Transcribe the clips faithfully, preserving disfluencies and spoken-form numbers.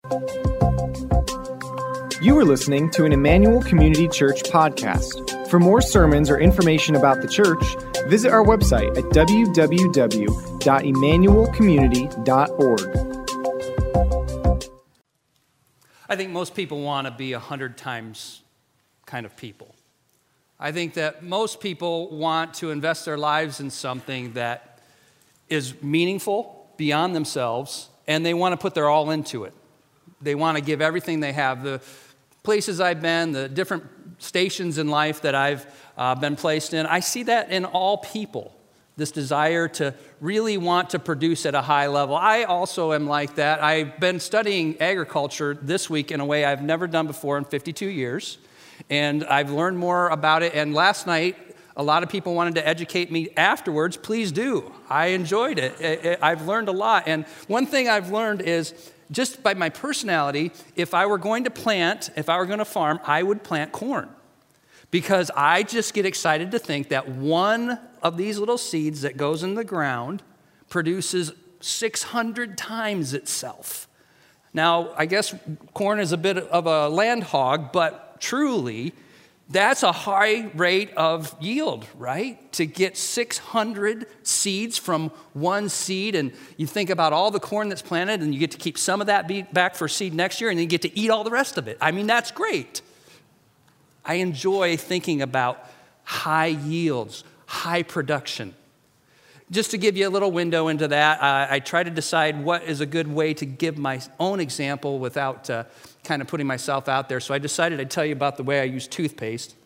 You are listening to an Emmanuel Community Church podcast. For more sermons or information about the church, visit our website at w w w dot emmanuel community dot org. I think most people want to be a hundred times kind of people. I think that most people want to invest their lives in something that is meaningful beyond themselves, and they want to put their all into it. They want to give everything they have. The places I've been, the different stations in life that I've uh, been placed in, I see that in all people, this desire to really want to produce at a high level. I also am like that. I've been studying agriculture this week in a way I've never done before in fifty-two years, and I've learned more about it. And last night, a lot of people wanted to educate me afterwards. Please do. I enjoyed it. I've learned a lot. And one thing I've learned is, just by my personality, if I were going to plant, if I were going to farm, I would plant corn. Because I just get excited to think that one of these little seeds that goes in the ground produces six hundred times itself. Now, I guess corn is a bit of a land hog, but truly, that's a high rate of yield, right? To get six hundred seeds from one seed, and you think about all the corn that's planted, and you get to keep some of that back for seed next year, and then you get to eat all the rest of it. I mean, that's great. I enjoy thinking about high yields, high production. Just to give you a little window into that, uh, I try to decide what is a good way to give my own example without uh, kind of putting myself out there. So I decided I'd tell you about the way I use toothpaste.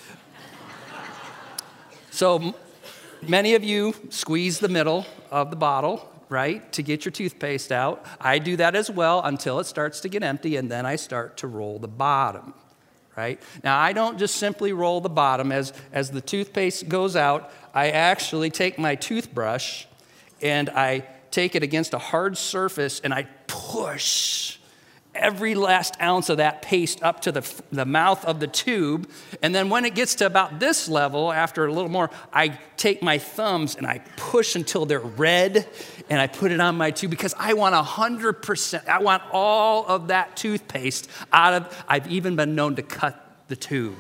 So m- many of you squeeze the middle of the bottle, right, to get your toothpaste out. I do that as well until it starts to get empty, and then I start to roll the bottom, right? Now, I don't just simply roll the bottom. As, as the toothpaste goes out, I actually take my toothbrush and I take it against a hard surface and I push every last ounce of that paste up to the, the mouth of the tube. And then when it gets to about this level, after a little more, I take my thumbs and I push until they're red and I put it on my tube because I want one hundred percent. I want all of that toothpaste out of, I've even been known to cut the tube.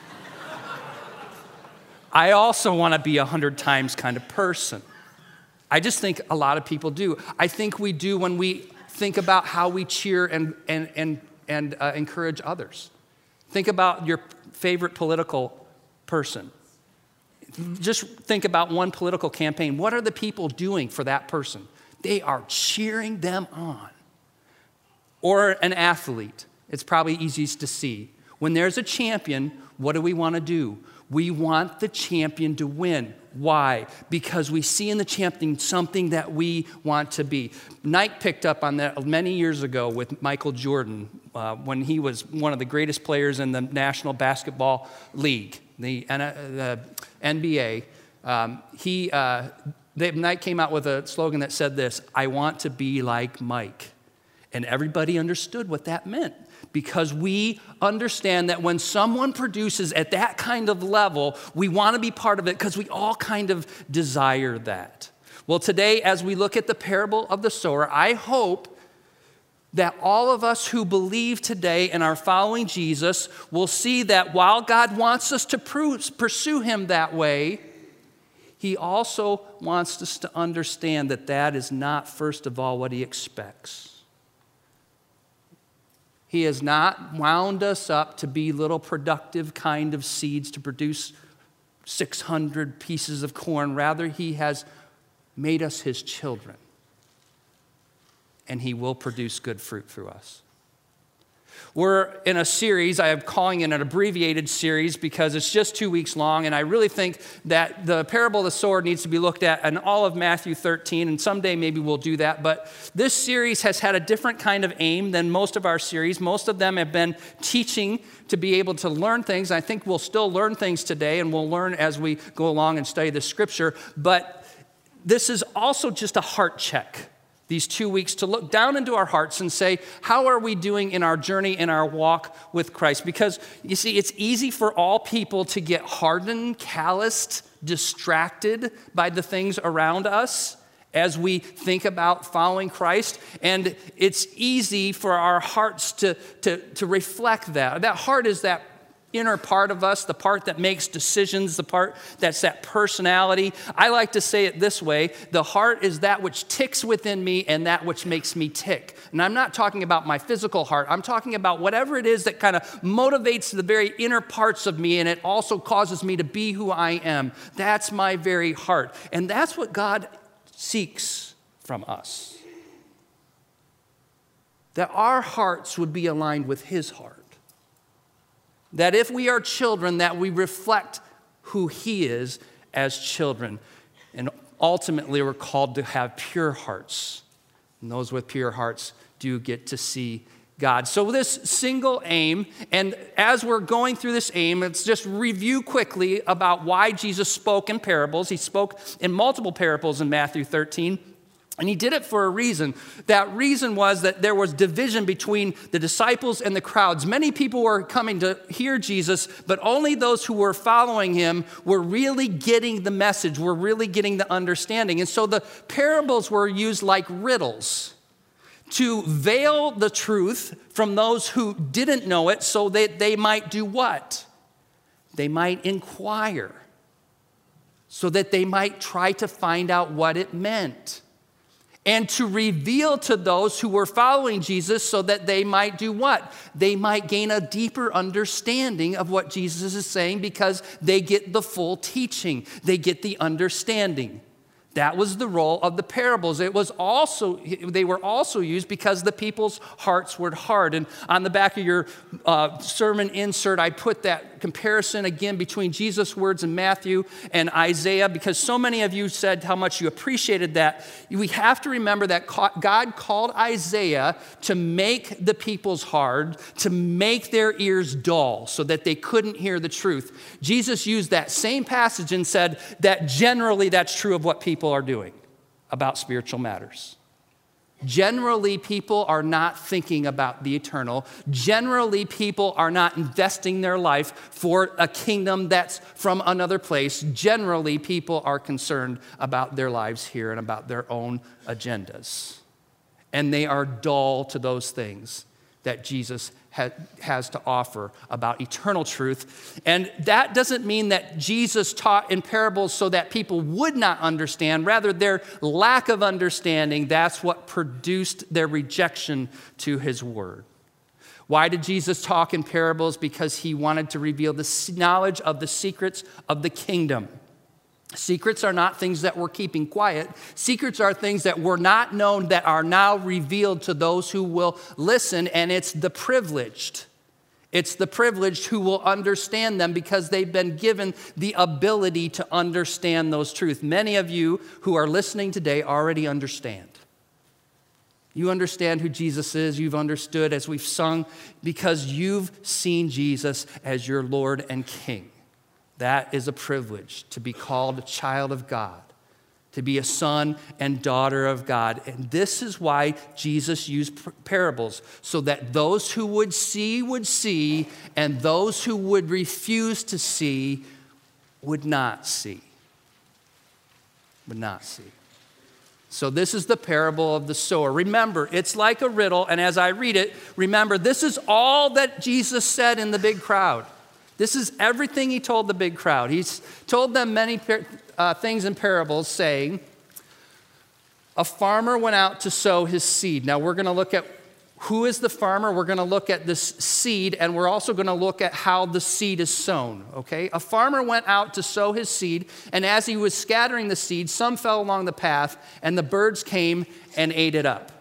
I also want to be a hundred times kind of person. I just think a lot of people do. I think we do when we think about how we cheer and and and and uh, encourage others. Think about your favorite political person. Just think about one political campaign. What are the people doing for that person? They are cheering them on. Or an athlete. It's probably easiest to see. When there's a champion, what do we want to do? We want the champion to win. Why? Because we see in the champion something that we want to be. Nike picked up on that many years ago with Michael Jordan uh, when he was one of the greatest players in the National Basketball League, the, uh, the N B A. Um, he, uh, they, Nike came out with a slogan that said this: "I want to be like Mike." And everybody understood what that meant. Because we understand that when someone produces at that kind of level, we want to be part of it because we all kind of desire that. Well, today, as we look at the parable of the sower, I hope that all of us who believe today and are following Jesus will see that while God wants us to pursue him that way, he also wants us to understand that that is not, first of all, what he expects. He has not wound us up to be little productive kind of seeds to produce six hundred pieces of corn. Rather, he has made us his children. And he will produce good fruit through us. We're in a series, I am calling it an abbreviated series because it's just two weeks long, and I really think that the parable of the sower needs to be looked at in all of Matthew thirteen, and someday maybe we'll do that. But this series has had a different kind of aim than most of our series. Most of them have been teaching to be able to learn things. I think we'll still learn things today, and we'll learn as we go along and study the scripture. But this is also just a heart check. These two weeks to look down into our hearts and say, how are we doing in our journey, in our walk with Christ? Because, you see, it's easy for all people to get hardened, calloused, distracted by the things around us as we think about following Christ. And it's easy for our hearts to, to, to reflect that. That heart is that inner part of us, the part that makes decisions, the part that's that personality. I like to say it this way: the heart is that which ticks within me and that which makes me tick. And I'm not talking about my physical heart. I'm talking about whatever it is that kind of motivates the very inner parts of me, and it also causes me to be who I am. That's my very heart. And that's what God seeks from us. That our hearts would be aligned with his heart. That if we are children, that we reflect who he is as children. And ultimately, we're called to have pure hearts. And those with pure hearts do get to see God. So this single aim, and as we're going through this aim, let's just review quickly about why Jesus spoke in parables. He spoke in multiple parables in Matthew thirteen. And he did it for a reason. That reason was that there was division between the disciples and the crowds. Many people were coming to hear Jesus, but only those who were following him were really getting the message, were really getting the understanding. And so the parables were used like riddles to veil the truth from those who didn't know it, so that they might do what? They might inquire, so that they might try to find out what it meant. And to reveal to those who were following Jesus, so that they might do what? They might gain a deeper understanding of what Jesus is saying, because they get the full teaching. They get the understanding. That was the role of the parables. It was also, they were also used because the people's hearts were hard. And on the back of your uh, sermon insert, I put that comparison again between Jesus' words in Matthew and Isaiah, because so many of you said how much you appreciated that. We have to remember that God called Isaiah to make the people's hard, to make their ears dull so that they couldn't hear the truth. Jesus used that same passage and said that generally that's true of what people are doing about spiritual matters. Generally, people are not thinking about the eternal. Generally, people are not investing their life for a kingdom that's from another place. Generally, people are concerned about their lives here and about their own agendas. And they are dull to those things that Jesus ha- has to offer about eternal truth. And that doesn't mean that Jesus taught in parables so that people would not understand. Rather, their lack of understanding, that's what produced their rejection to his word. Why did Jesus talk in parables? Because he wanted to reveal the knowledge of the secrets of the kingdom. Secrets are not things that we're keeping quiet. Secrets are things that were not known that are now revealed to those who will listen, and it's the privileged. It's the privileged who will understand them because they've been given the ability to understand those truths. Many of you who are listening today already understand. You understand who Jesus is. You've understood as we've sung because you've seen Jesus as your Lord and King. That is a privilege, to be called a child of God, to be a son and daughter of God. And this is why Jesus used parables, so that those who would see would see, and those who would refuse to see would not see. Would not see. So this is the parable of the sower. Remember, it's like a riddle, and as I read it, remember, this is all that Jesus said in the big crowd. This is everything he told the big crowd. He's told them many uh, things in parables, saying, a farmer went out to sow his seed. Now we're going to look at who is the farmer. We're going to look at this seed, and we're also going to look at how the seed is sown, okay? A farmer went out to sow his seed, and as he was scattering the seed, some fell along the path, and the birds came and ate it up.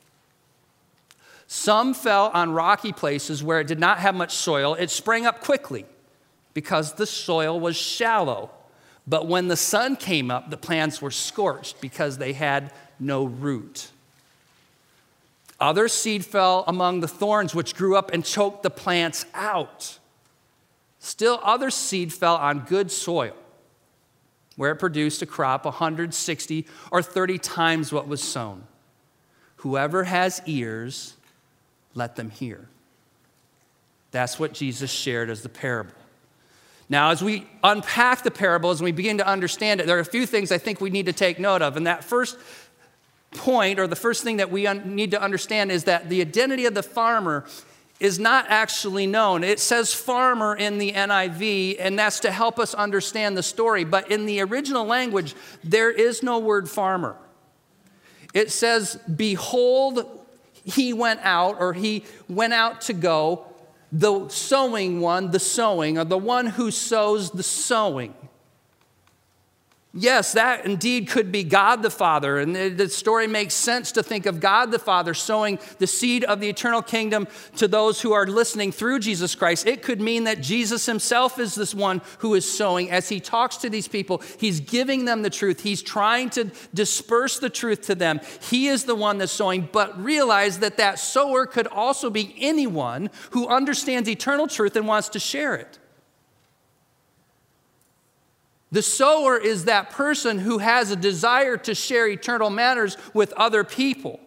Some fell on rocky places where it did not have much soil. It sprang up quickly because the soil was shallow. But when the sun came up, the plants were scorched because they had no root. Other seed fell among the thorns, which grew up and choked the plants out. Still other seed fell on good soil, where it produced a crop one hundred sixty or thirty times what was sown. Whoever has ears, let them hear. That's what Jesus shared as the parable. Now, as we unpack the parables and we begin to understand it, there are a few things I think we need to take note of. And that first point, or the first thing that we un- need to understand, is that the identity of the farmer is not actually known. It says farmer in the N I V, and that's to help us understand the story. But in the original language, there is no word farmer. It says, behold, he went out, or he went out to go, the sowing one, the sowing, or the one who sows the sowing. Yes, that indeed could be God the Father, and the story makes sense to think of God the Father sowing the seed of the eternal kingdom to those who are listening through Jesus Christ. It could mean that Jesus himself is this one who is sowing. As he talks to these people, he's giving them the truth. He's trying to disperse the truth to them. He is the one that's sowing, but realize that that sower could also be anyone who understands eternal truth and wants to share it. The sower is that person who has a desire to share eternal matters with other people.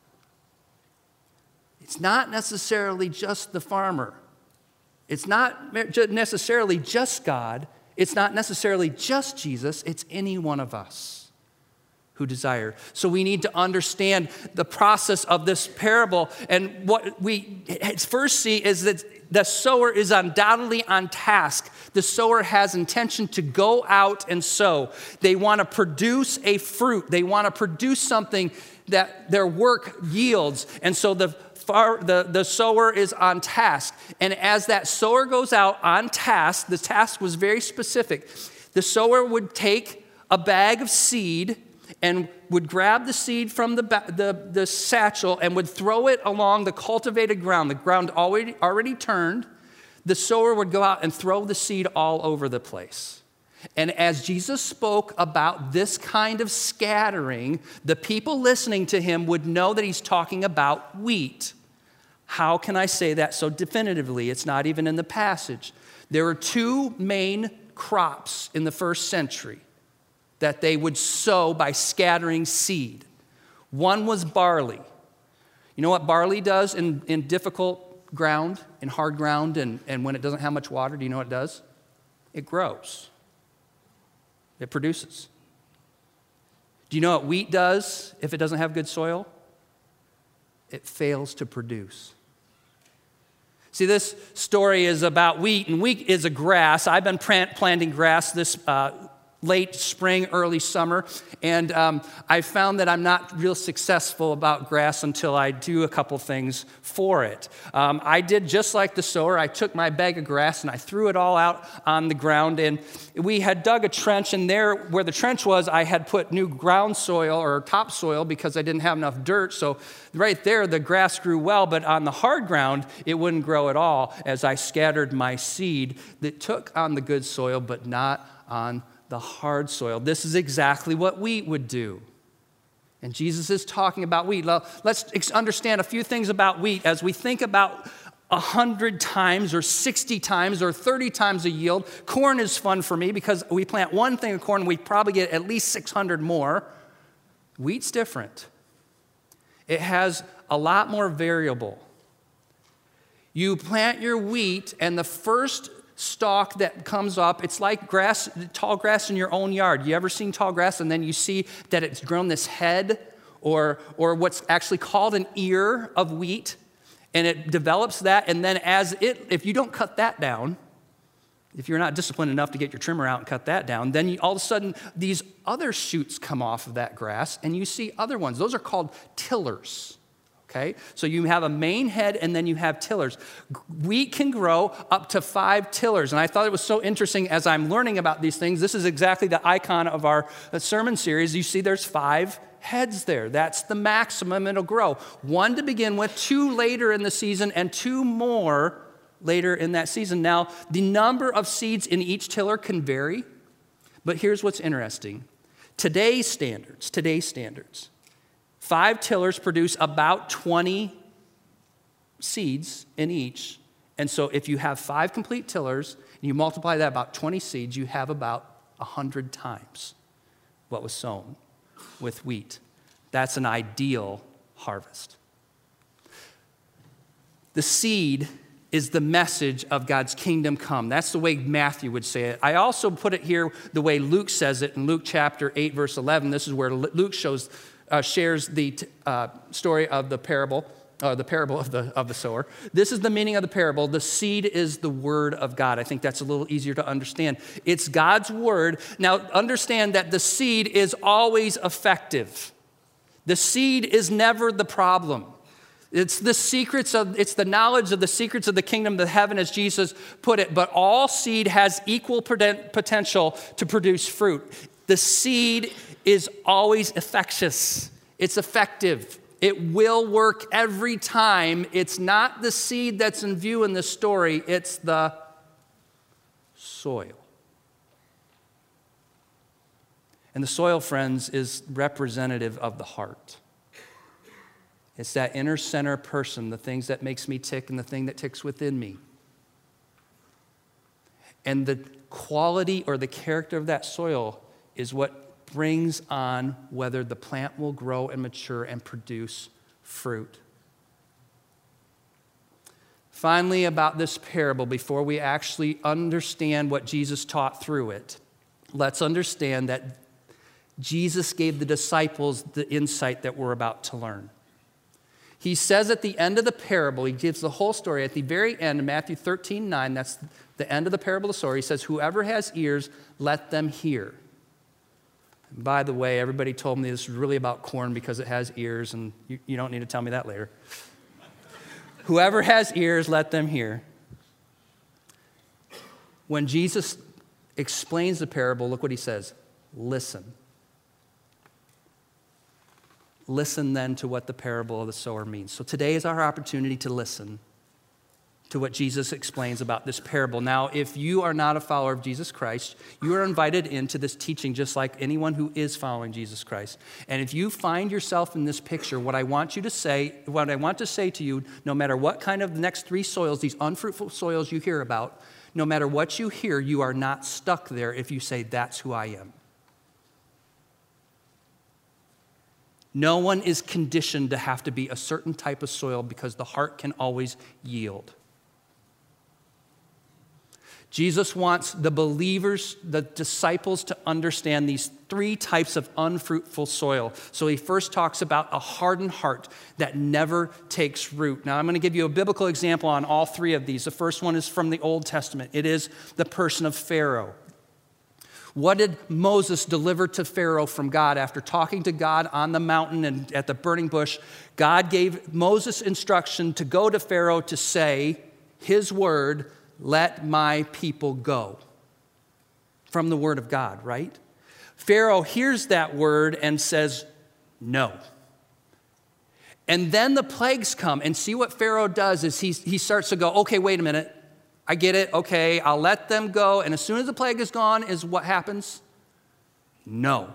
It's not necessarily just the farmer. It's not necessarily just God. It's not necessarily just Jesus. It's any one of us who desire. So we need to understand the process of this parable. And what we first see is that the sower is undoubtedly on task. The sower has intention to go out and sow. They want to produce a fruit. They want to produce something that their work yields. And so the, far, the, the sower is on task. And as that sower goes out on task, the task was very specific. The sower would take a bag of seed and would grab the seed from the, the, the satchel and would throw it along the cultivated ground, the ground already, already turned. The sower would go out and throw the seed all over the place. And as Jesus spoke about this kind of scattering, the people listening to him would know that he's talking about wheat. How can I say that so definitively? It's not even in the passage. There were two main crops in the first century that they would sow by scattering seed. One was barley. You know what barley does in, in difficult ground, in hard ground, and, and when it doesn't have much water? Do you know what it does? It grows. It produces. Do you know what wheat does if it doesn't have good soil? It fails to produce. See, this story is about wheat, and wheat is a grass. I've been planting grass this uh, late spring, early summer, and um, I found that I'm not real successful about grass until I do a couple things for it. Um, I did just like the sower. I took my bag of grass and I threw it all out on the ground, and we had dug a trench, and there where the trench was, I had put new ground soil or topsoil because I didn't have enough dirt, so right there the grass grew well, but on the hard ground it wouldn't grow at all as I scattered my seed that took on the good soil but not on the hard soil. This is exactly what wheat would do. And Jesus is talking about wheat. Let's understand a few things about wheat as we think about a hundred times or sixty times or thirty times a yield. Corn is fun for me because we plant one thing of corn, we probably get at least six hundred more. Wheat's different. It has a lot more variable. You plant your wheat, and the first stalk that comes up, it's like grass, tall grass in your own yard. You ever seen tall grass and then you see that it's grown this head or, or what's actually called an ear of wheat, and it develops that, and then as it, if you don't cut that down, if you're not disciplined enough to get your trimmer out and cut that down, then you, all of a sudden these other shoots come off of that grass and you see other ones. Those are called tillers. Okay, so you have a main head and then you have tillers. Wheat can grow up to five tillers. And I thought it was so interesting as I'm learning about these things. This is exactly the icon of our sermon series. You see there's five heads there. That's the maximum it'll grow. One to begin with, two later in the season, and two more later in that season. Now, the number of seeds in each tiller can vary, but here's what's interesting. Today's standards, today's standards, five tillers produce about twenty seeds in each. And so if you have five complete tillers and you multiply that about twenty seeds, you have about one hundred times what was sown with wheat. That's an ideal harvest. The seed is the message of God's kingdom come. That's the way Matthew would say it. I also put it here the way Luke says it in Luke chapter eight, verse eleven. This is where Luke shows uh, shares the uh, story of the parable, uh, the parable of the, of the sower. This is the meaning of the parable. The seed is the word of God. I think that's a little easier to understand. It's God's word. Now, understand that the seed is always effective. The seed is never the problem. It's the secrets of, it's the knowledge of the secrets of the kingdom of heaven, as Jesus put it. But all seed has equal potential to produce fruit. The seed is always infectious. It's effective. It will work every time. It's not the seed that's in view in this story. It's the soil. And the soil, friends, is representative of the heart. It's that inner center person, the things that makes me tick and the thing that ticks within me. And the quality or the character of that soil is what brings on whether the plant will grow and mature and produce fruit. Finally, about this parable, before we actually understand what Jesus taught through it, let's understand that Jesus gave the disciples the insight that we're about to learn. He says at the end of the parable, he gives the whole story. At the very end, in Matthew thirteen nine, that's the end of the parable of the sower, he says, whoever has ears, let them hear. And by the way, everybody told me this is really about corn because it has ears, and you, you don't need to tell me that later. Whoever has ears, let them hear. When Jesus explains the parable, look what he says. Listen. Listen then to what the parable of the sower means. So today is our opportunity to listen to what Jesus explains about this parable. Now, if you are not a follower of Jesus Christ, you are invited into this teaching just like anyone who is following Jesus Christ. And if you find yourself in this picture, what I want you to say, what I want to say to you, no matter what kind of the next three soils, these unfruitful soils you hear about, no matter what you hear, you are not stuck there if you say, that's who I am. No one is conditioned to have to be a certain type of soil because the heart can always yield. Jesus wants the believers, the disciples, to understand these three types of unfruitful soil. So he first talks about a hardened heart that never takes root. Now I'm going to give you a biblical example on all three of these. The first one is from the Old Testament. It is the person of Pharaoh. What did Moses deliver to Pharaoh from God after talking to God on the mountain and at the burning bush? God gave Moses instruction to go to Pharaoh to say his word, let my people go. From the word of God, right? Pharaoh hears that word and says, no. And then the plagues come, and see what Pharaoh does is he, he starts to go, okay, wait a minute. I get it. Okay, I'll let them go. And as soon as the plague is gone, is what happens? No.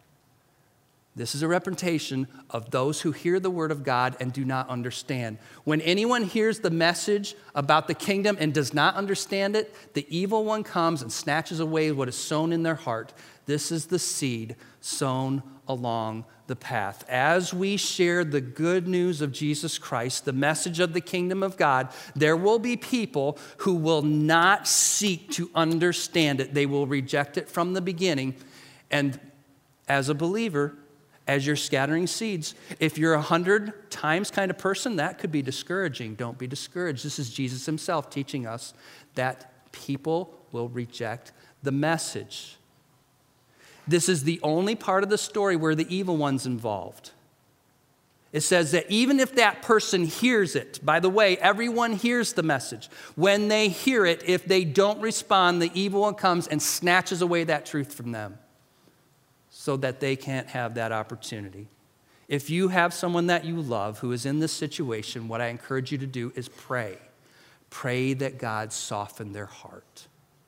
This is a representation of those who hear the word of God and do not understand. When anyone hears the message about the kingdom and does not understand it, the evil one comes and snatches away what is sown in their heart. This is the seed sown along the path. As we share the good news of Jesus Christ, the message of the kingdom of God, there will be people who will not seek to understand it. They will reject it from the beginning. And as a believer, as you're scattering seeds, if you're a hundred times kind of person, that could be discouraging. Don't be discouraged. This is Jesus himself teaching us that people will reject the message. This is the only part of the story where the evil one's involved. It says that even if that person hears it, by the way, everyone hears the message. When they hear it, if they don't respond, the evil one comes and snatches away that truth from them so that they can't have that opportunity. If you have someone that you love who is in this situation, what I encourage you to do is pray. Pray that God soften their heart.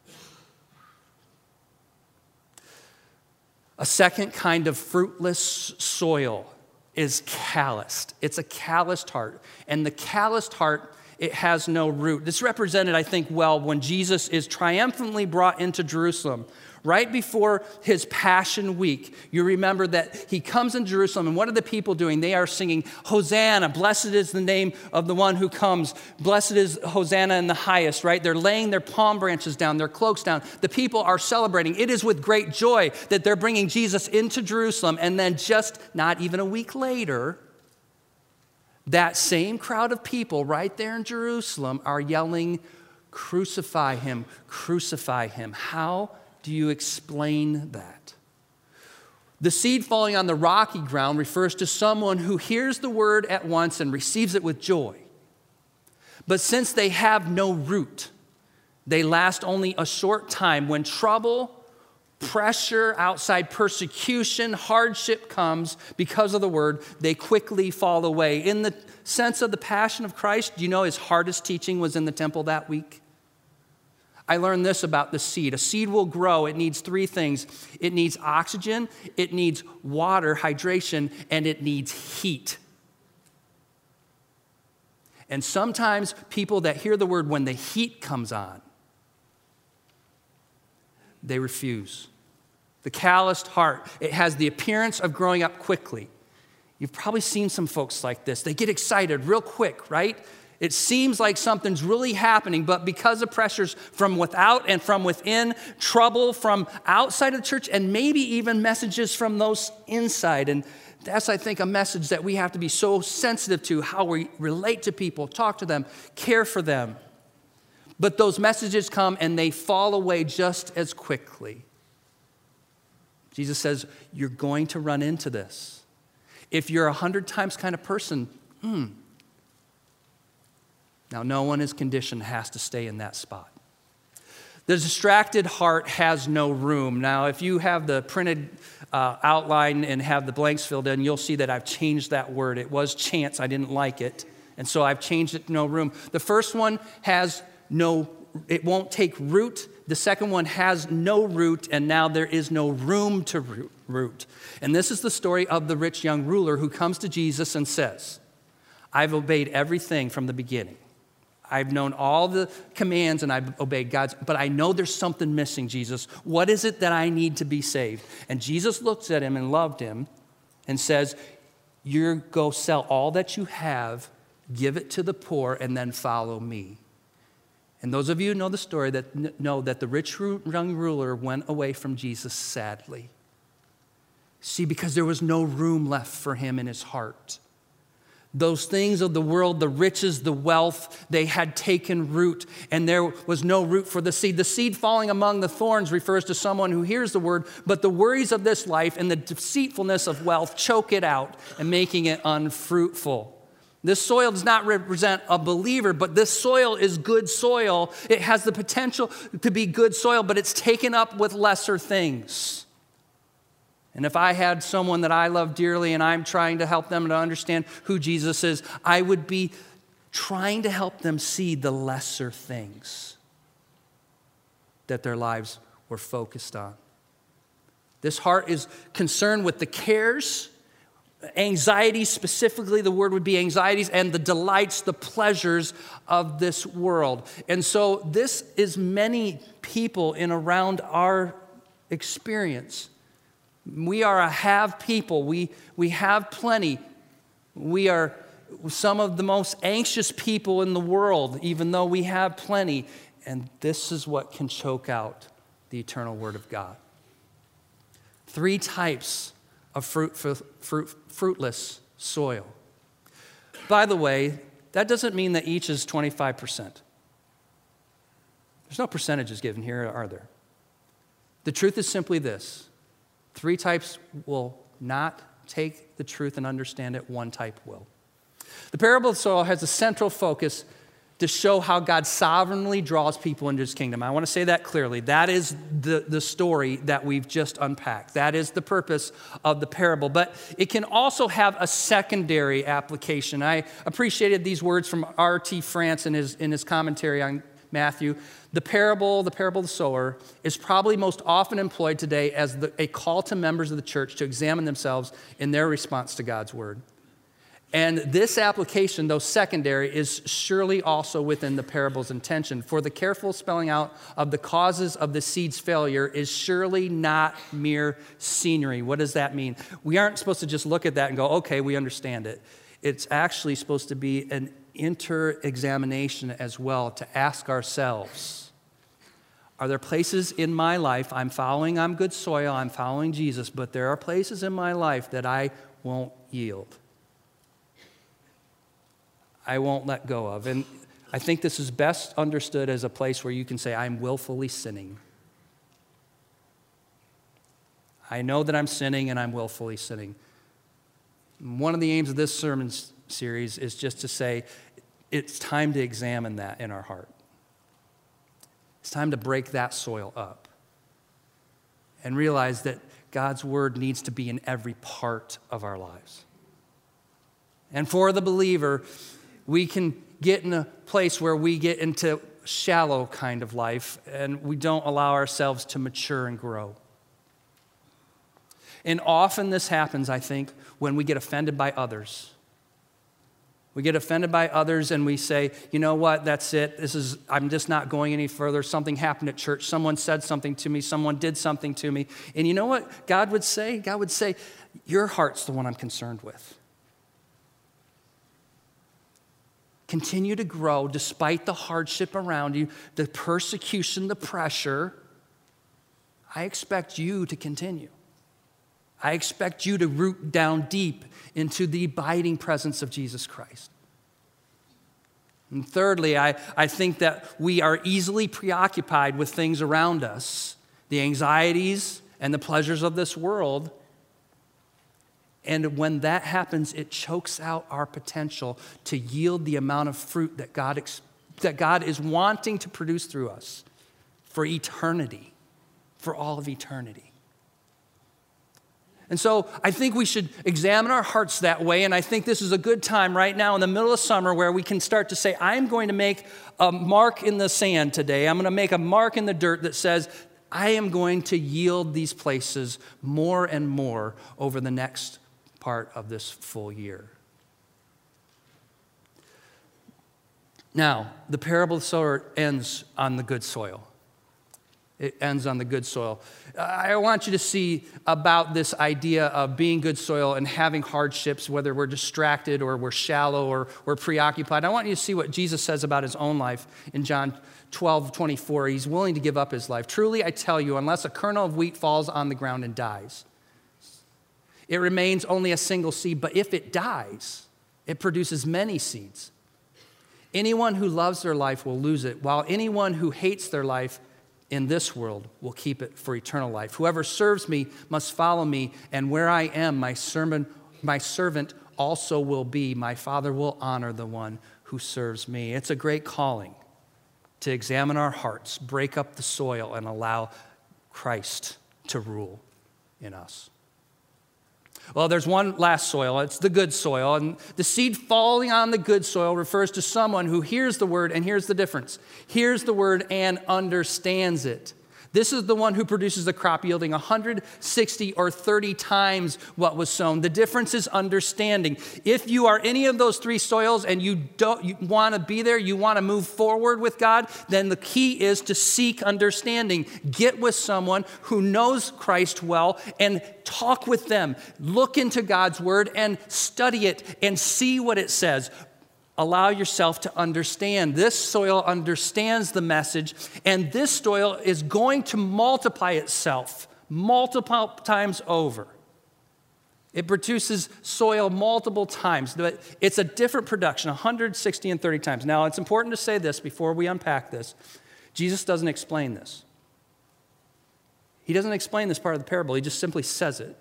A second kind of fruitless soil is calloused. It's a calloused heart. And the calloused heart, it has no root. This represented, I think, well, when Jesus is triumphantly brought into Jerusalem. Right before his Passion Week, you remember that he comes in Jerusalem, and what are the people doing? They are singing, Hosanna, blessed is the name of the one who comes. Blessed is Hosanna in the highest, right? They're laying their palm branches down, their cloaks down. The people are celebrating. It is with great joy that they're bringing Jesus into Jerusalem, and then just not even a week later, that same crowd of people right there in Jerusalem are yelling, crucify him, crucify him. How do you explain that? The seed falling on the rocky ground refers to someone who hears the word at once and receives it with joy. But since they have no root, they last only a short time. When trouble, pressure, outside persecution, hardship comes because of the word, they quickly fall away. In the sense of the Passion of Christ, do you know his hardest teaching was in the temple that week? I learned this about the seed. A seed will grow. It needs three things. It needs oxygen, it needs water, hydration, and it needs heat. And sometimes people that hear the word when the heat comes on, they refuse. The calloused heart, it has the appearance of growing up quickly. You've probably seen some folks like this. They get excited real quick, right? It seems like something's really happening, but because of pressures from without and from within, trouble from outside of the church, and maybe even messages from those inside. And that's, I think, a message that we have to be so sensitive to, how we relate to people, talk to them, care for them. But those messages come and they fall away just as quickly. Jesus says, you're going to run into this. If you're a hundred times kind of person, hmm, now, no one is conditioned has to stay in that spot. The distracted heart has no room. Now, if you have the printed uh, outline and have the blanks filled in, you'll see that I've changed that word. It was chance. I didn't like it. And so I've changed it to no room. The first one has no, it won't take root. The second one has no root, and now there is no room to root. root. And this is the story of the rich young ruler who comes to Jesus and says, I've obeyed everything from the beginning. I've known all the commands and I've obeyed God's, but I know there's something missing, Jesus. What is it that I need to be saved? And Jesus looks at him and loved him and says, you go sell all that you have, give it to the poor, and then follow me. And those of you who know the story that know that the rich young ruler went away from Jesus sadly. See, because there was no room left for him in his heart. Those things of the world, the riches, the wealth, they had taken root, and there was no root for the seed. The seed falling among the thorns refers to someone who hears the word, but the worries of this life and the deceitfulness of wealth choke it out and making it unfruitful. This soil does not represent a believer, but this soil is good soil. It has the potential to be good soil, but it's taken up with lesser things. And if I had someone that I love dearly and I'm trying to help them to understand who Jesus is, I would be trying to help them see the lesser things that their lives were focused on. This heart is concerned with the cares, anxieties, specifically the word would be anxieties, and the delights, the pleasures of this world. And so this is many people in around our experience. We are a have people. We, we have plenty. We are some of the most anxious people in the world, even though we have plenty. And this is what can choke out the eternal word of God. Three types of fruit, fruit, fruitless soil. By the way, that doesn't mean that each is twenty-five percent. There's no percentages given here, are there? The truth is simply this. Three types will not take the truth and understand it. One type will. The parable of the soil has a central focus to show how God sovereignly draws people into his kingdom. I want to say that clearly. That is the, the story that we've just unpacked. That is the purpose of the parable. But it can also have a secondary application. I appreciated these words from R T France in his, in his commentary on Matthew. The parable, the parable of the sower, is probably most often employed today as the, a call to members of the church to examine themselves in their response to God's word. And this application, though secondary, is surely also within the parable's intention. For the careful spelling out of the causes of the seed's failure is surely not mere scenery. What does that mean? We aren't supposed to just look at that and go, okay, we understand it. It's actually supposed to be an inter-examination as well, to ask ourselves, are there places in my life, I'm following, I'm good soil, I'm following Jesus, but there are places in my life that I won't yield. I won't let go of. And I think this is best understood as a place where you can say, I'm willfully sinning. I know that I'm sinning and I'm willfully sinning. One of the aims of this sermon series is just to say, it's time to examine that in our heart. It's time to break that soil up and realize that God's word needs to be in every part of our lives. And for the believer, we can get in a place where we get into shallow kind of life and we don't allow ourselves to mature and grow. And often this happens, I think, when we get offended by others. We get offended by others and we say, you know what, that's it. This is, I'm just not going any further. Something happened at church. Someone said something to me. Someone did something to me. And you know what God would say? God would say, your heart's the one I'm concerned with. Continue to grow despite the hardship around you, the persecution, the pressure. I expect you to continue. I expect you to root down deep into the abiding presence of Jesus Christ. And thirdly, I, I think that we are easily preoccupied with things around us, the anxieties and the pleasures of this world. And when that happens, it chokes out our potential to yield the amount of fruit that God, that God is wanting to produce through us for eternity, for all of eternity. And so I think we should examine our hearts that way, and I think this is a good time right now in the middle of summer where we can start to say, I'm going to make a mark in the sand today. I'm going to make a mark in the dirt that says, I am going to yield these places more and more over the next part of this full year. Now, the parable of the sower ends on the good soil. It ends on the good soil. I want you to see about this idea of being good soil and having hardships, whether we're distracted or we're shallow or we're preoccupied. I want you to see what Jesus says about his own life in John twelve twenty-four. He's willing to give up his life. Truly, I tell you, unless a kernel of wheat falls on the ground and dies, it remains only a single seed. But if it dies, it produces many seeds. Anyone who loves their life will lose it, while anyone who hates their life in this world will keep it for eternal life. Whoever serves me must follow me, and where I am, my servant, my servant also will be. My Father will honor the one who serves me. It's a great calling to examine our hearts, break up the soil, and allow Christ to rule in us. Well, there's one last soil. It's the good soil. And the seed falling on the good soil refers to someone who hears the word, and here's the difference. Hears the word and understands it. This is the one who produces the crop yielding one hundred sixty or thirty times what was sown. The difference is understanding. If you are any of those three soils and you don't you want to be there, you want to move forward with God, then the key is to seek understanding. Get with someone who knows Christ well and talk with them. Look into God's word and study it and see what it says. Allow yourself to understand. This soil understands the message, and this soil is going to multiply itself multiple times over. It produces soil multiple times, but it's a different production, one hundred sixty and thirty times. Now, it's important to say this before we unpack this. Jesus doesn't explain this. He doesn't explain this part of the parable. He just simply says it.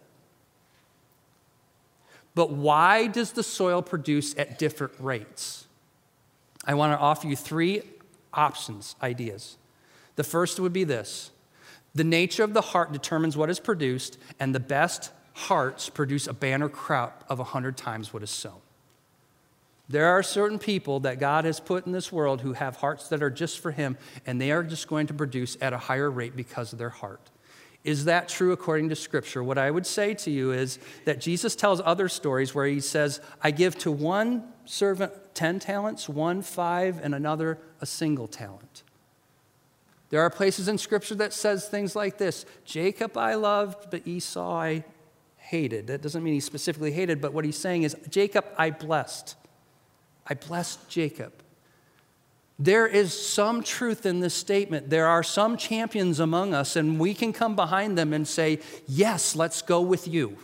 But why does the soil produce at different rates? I want to offer you three options, ideas. The first would be this. The nature of the heart determines what is produced, and the best hearts produce a banner crop of a hundred times what is sown. There are certain people that God has put in this world who have hearts that are just for him, and they are just going to produce at a higher rate because of their heart. Is that true according to Scripture? What I would say to you is that Jesus tells other stories where he says, I give to one servant ten talents, one five, and another a single talent. There are places in Scripture that says things like this, Jacob I loved, but Esau I hated. That doesn't mean he specifically hated, but what he's saying is, Jacob I blessed. I blessed Jacob. There is some truth in this statement. There are some champions among us, and we can come behind them and say, yes, let's go with you.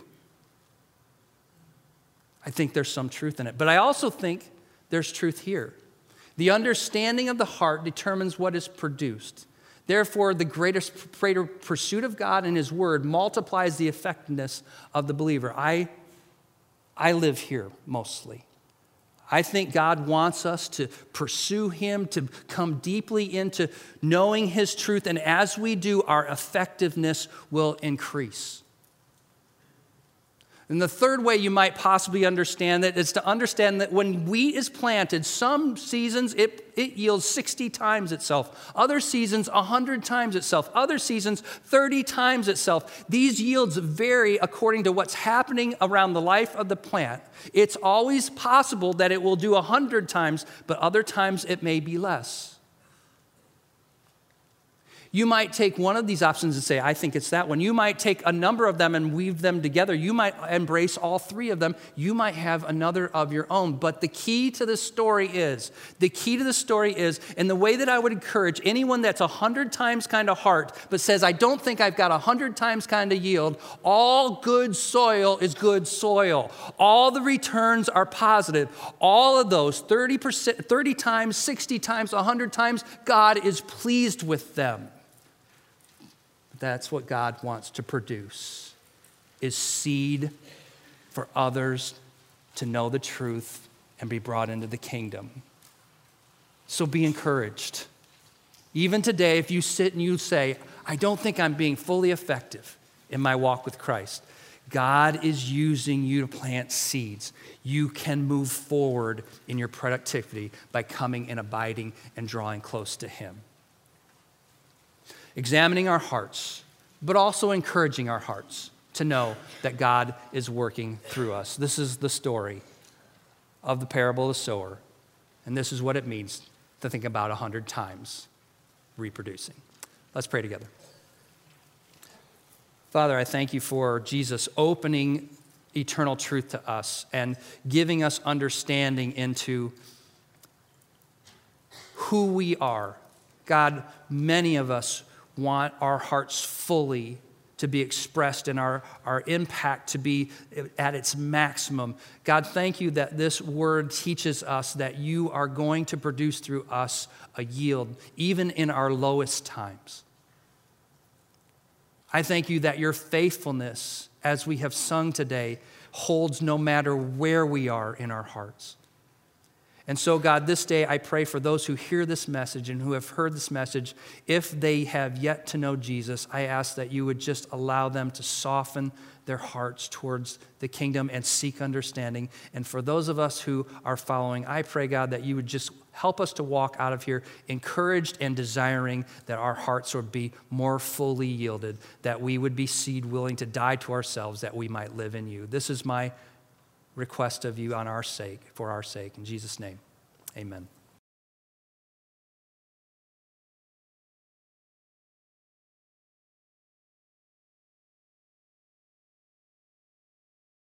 I think there's some truth in it. But I also think there's truth here. The understanding of the heart determines what is produced. Therefore, the greatest, greater pursuit of God and his word multiplies the effectiveness of the believer. I, I live here mostly. I think God wants us to pursue him, to come deeply into knowing his truth, and as we do, our effectiveness will increase. And the third way you might possibly understand that is to understand that when wheat is planted, some seasons it, it yields sixty times itself. Other seasons, one hundred times itself. Other seasons, thirty times itself. These yields vary according to what's happening around the life of the plant. It's always possible that it will do one hundred times, but other times it may be less. You might take one of these options and say, I think it's that one. You might take a number of them and weave them together. You might embrace all three of them. You might have another of your own. But the key to the story is, the key to the story is, and the way that I would encourage anyone that's a hundred times kind of heart, but says, I don't think I've got a hundred times kind of yield, all good soil is good soil. All the returns are positive. All of those, thirty percent, thirty times, sixty times, one hundred times, God is pleased with them. That's what God wants to produce, is seed for others to know the truth and be brought into the kingdom. So be encouraged. Even today, if you sit and you say, I don't think I'm being fully effective in my walk with Christ, God is using you to plant seeds. You can move forward in your productivity by coming and abiding and drawing close to him. Examining our hearts, but also encouraging our hearts to know that God is working through us. This is the story of the parable of the sower, and this is what it means to think about a hundred times reproducing. Let's pray together. Father, I thank you for Jesus opening eternal truth to us and giving us understanding into who we are. God, many of us want our hearts fully to be expressed and our, our impact to be at its maximum. God, thank you that this word teaches us that you are going to produce through us a yield, even in our lowest times. I thank you that your faithfulness, as we have sung today, holds no matter where we are in our hearts. And so, God, this day I pray for those who hear this message and who have heard this message, if they have yet to know Jesus, I ask that you would just allow them to soften their hearts towards the kingdom and seek understanding. And for those of us who are following, I pray, God, that you would just help us to walk out of here encouraged and desiring that our hearts would be more fully yielded, that we would be seed willing to die to ourselves, that we might live in you. This is my request of you on our sake, for our sake. In Jesus' name, amen.